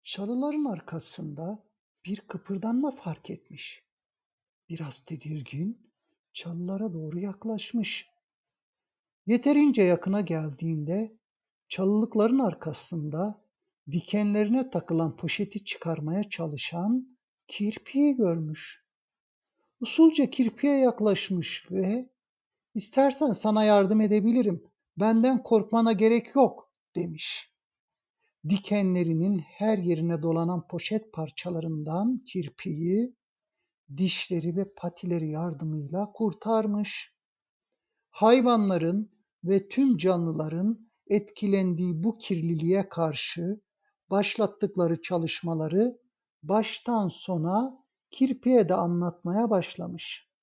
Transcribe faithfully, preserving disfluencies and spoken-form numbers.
Çalıların arkasında bir kıpırdanma fark etmiş. Biraz tedirgin, çalılara doğru yaklaşmış. Yeterince yakına geldiğinde çalılıkların arkasında dikenlerine takılan poşeti çıkarmaya çalışan kirpiyi görmüş. Usulca kirpiye yaklaşmış ve "İstersen sana yardım edebilirim. Benden korkmana gerek yok." demiş. Dikenlerinin her yerine dolanan poşet parçalarından kirpiyi dişleri ve patileri yardımıyla kurtarmış. Hayvanların ve tüm canlıların etkilendiği bu kirliliğe karşı başlattıkları çalışmaları baştan sona kirpiye de anlatmaya başlamış.